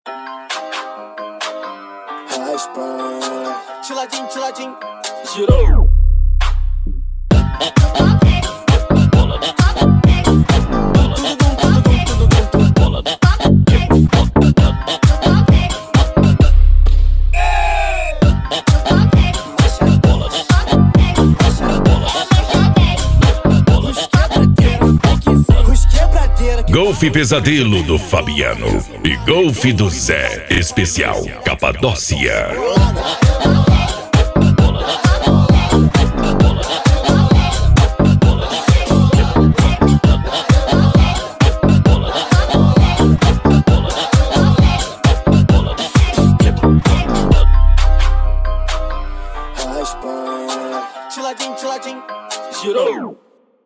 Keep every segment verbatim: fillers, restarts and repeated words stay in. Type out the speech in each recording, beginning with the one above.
A Espanha. Tiladinho, tiladinho, girou. Golfe Pesadelo do Fabiano e Golfe do Zé Especial Capadócia. A Espanha. Tiladinho, tiladinho, girou.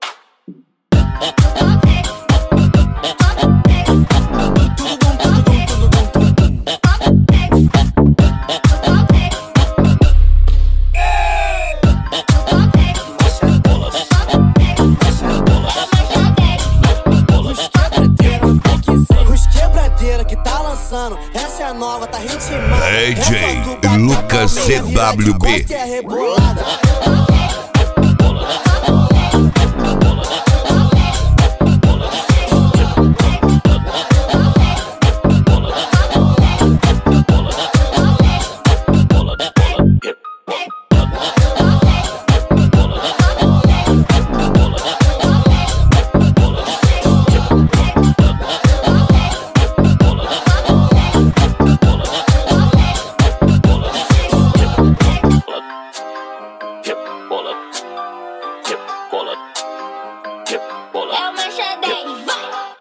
Que tá lançando, essa é a nova, tá ritmada. D J Lucas C W B. É rebolada.